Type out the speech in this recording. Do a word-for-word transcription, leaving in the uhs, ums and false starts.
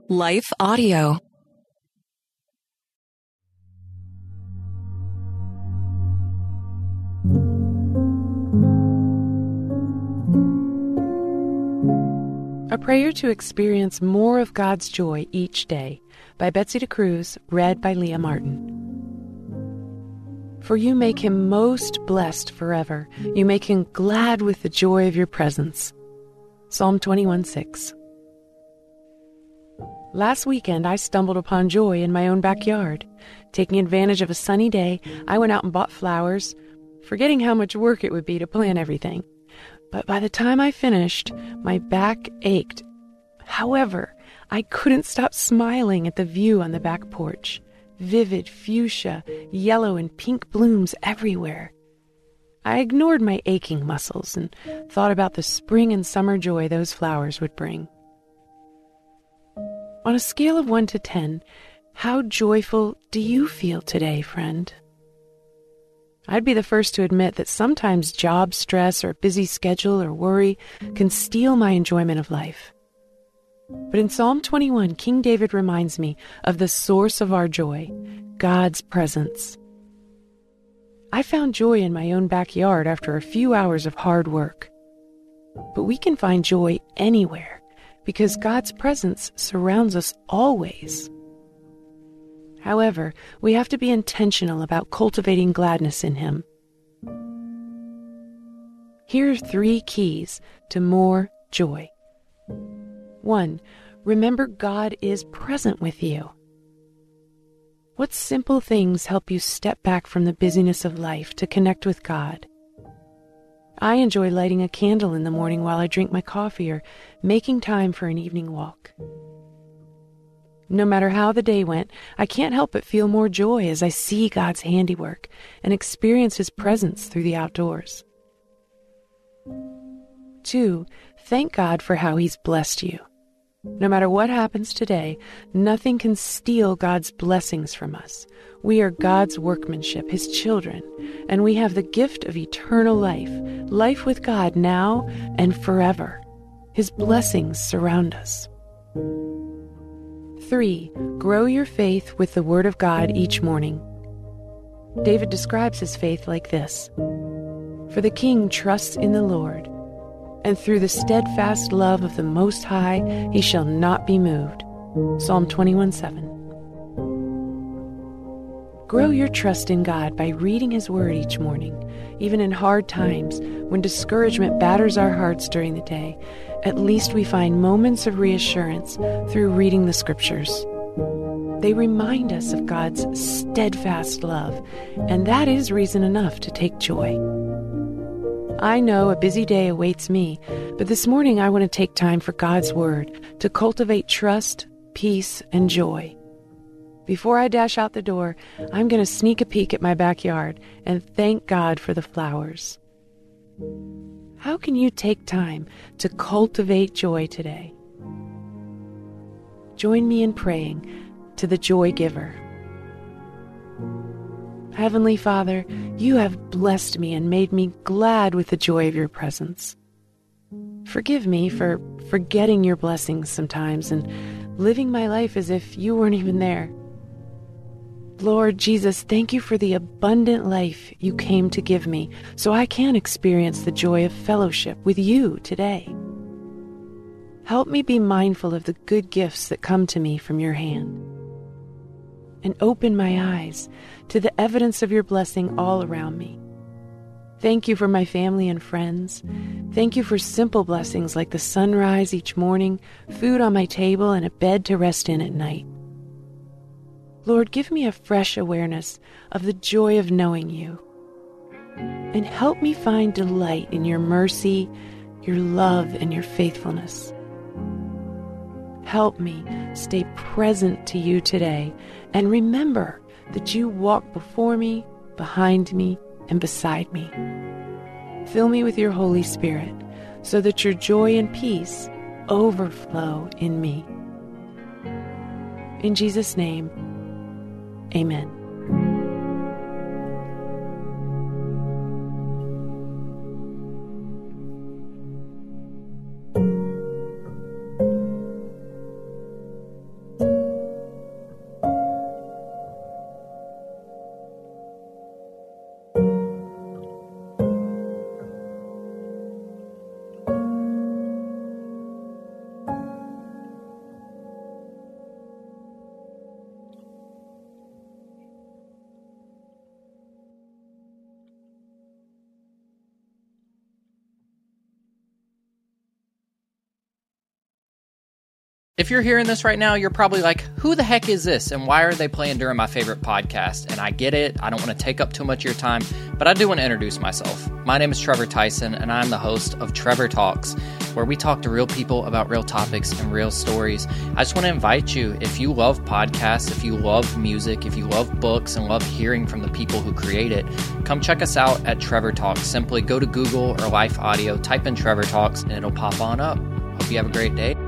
Life Audio. A Prayer to Experience More of God's Joy Each Day by Betsy DeCruz, read by Leah Martin. For you make him most blessed forever. You make him glad with the joy of your presence. Psalm twenty-one six. Last weekend, I stumbled upon joy in my own backyard. Taking advantage of a sunny day, I went out and bought flowers, forgetting how much work it would be to plant everything. But by the time I finished, my back ached. However, I couldn't stop smiling at the view on the back porch. Vivid fuchsia, yellow and pink blooms everywhere. I ignored my aching muscles and thought about the spring and summer joy those flowers would bring. On a scale of one to ten, how joyful do you feel today, friend? I'd be the first to admit that sometimes job stress or busy schedule or worry can steal my enjoyment of life. But in Psalm twenty-one, King David reminds me of the source of our joy, God's presence. I found joy in my own backyard after a few hours of hard work. But we can find joy anywhere because God's presence surrounds us always. However, we have to be intentional about cultivating gladness in Him. Here are three keys to more joy. One, remember God is present with you. What simple things help you step back from the busyness of life to connect with God? I enjoy lighting a candle in the morning while I drink my coffee or making time for an evening walk. No matter how the day went, I can't help but feel more joy as I see God's handiwork and experience His presence through the outdoors. Two, thank God for how He's blessed you. No matter what happens today, nothing can steal God's blessings from us. We are God's workmanship, His children, and we have the gift of eternal life, life with God now and forever. His blessings surround us. Three, grow your faith with the Word of God each morning. David describes his faith like this: For the king trusts in the Lord, and through the steadfast love of the Most High he shall not be moved. Psalm twenty-one seven. Grow your trust in God by reading His Word each morning. Even in hard times, when discouragement batters our hearts during the day, at least we find moments of reassurance through reading the Scriptures. They remind us of God's steadfast love, and that is reason enough to take joy. I know a busy day awaits me, but this morning I want to take time for God's Word to cultivate trust, peace, and joy. Before I dash out the door, I'm going to sneak a peek at my backyard and thank God for the flowers. How can you take time to cultivate joy today? Join me in praying to the Joy Giver. Heavenly Father, you have blessed me and made me glad with the joy of your presence. Forgive me for forgetting your blessings sometimes and living my life as if you weren't even there. Lord Jesus, thank you for the abundant life you came to give me so I can experience the joy of fellowship with you today. Help me be mindful of the good gifts that come to me from your hand. And open my eyes to the evidence of your blessing all around me. Thank you for my family and friends. Thank you for simple blessings like the sunrise each morning, food on my table, and a bed to rest in at night. Lord, give me a fresh awareness of the joy of knowing you. And help me find delight in your mercy, your love, and your faithfulness. Help me stay present to you today and remember that you walk before me, behind me, and beside me. Fill me with your Holy Spirit so that your joy and peace overflow in me. In Jesus' name, amen. If you're hearing this right now, you're probably like, who the heck is this? And why are they playing during my favorite podcast? And I get it. I don't want to take up too much of your time, but I do want to introduce myself. My name is Trevor Tyson, and I'm the host of Trevor Talks, where we talk to real people about real topics and real stories. I just want to invite you, if you love podcasts, if you love music, if you love books and love hearing from the people who create it, come check us out at Trevor Talks. Simply go to Google or Life Audio, type in Trevor Talks, and it'll pop on up. Hope you have a great day.